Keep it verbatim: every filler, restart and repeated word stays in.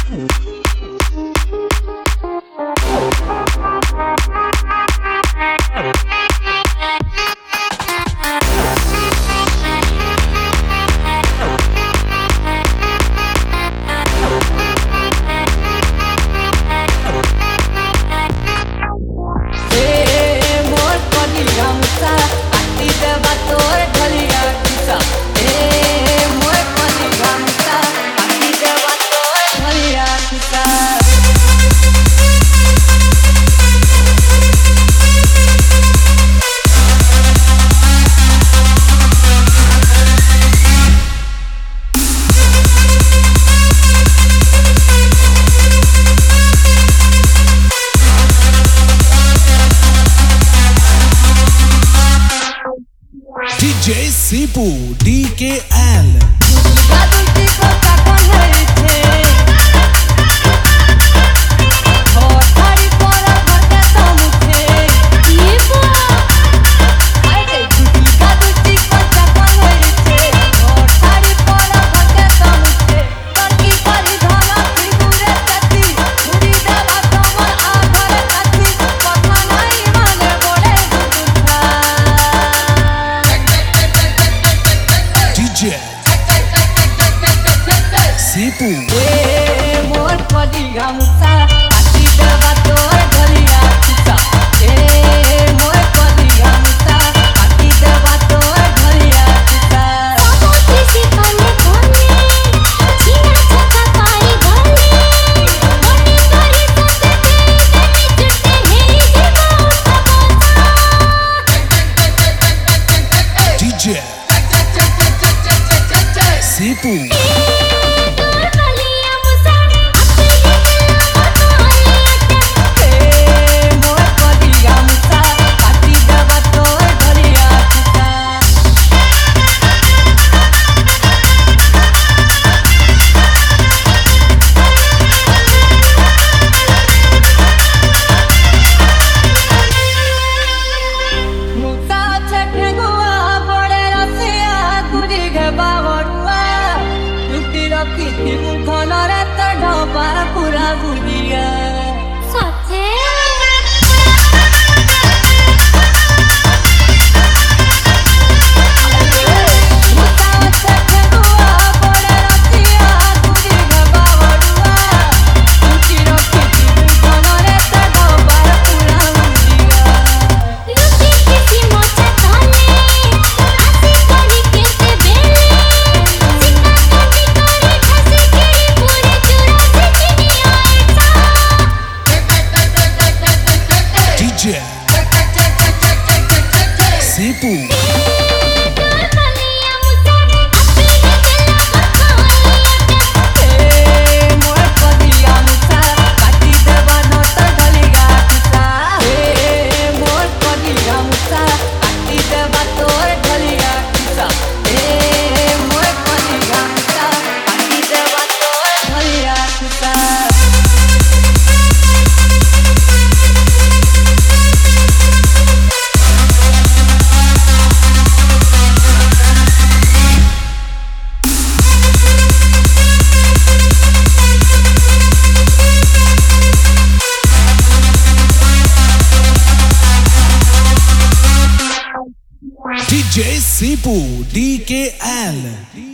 D J Sipu D K L Sipu ए मोर पदी गामुसा आती देवा तोर गलिया किसा ए मोर पदी गामुसा आती देवा तोर गलिया किसा सबो किसी कले कोने जीना छका पाई गले मोटी गरी सते ते चुटे हे जीवा सबोसा D J Sipu पूरा बुलिया साथे Sipu D J Sipu D K L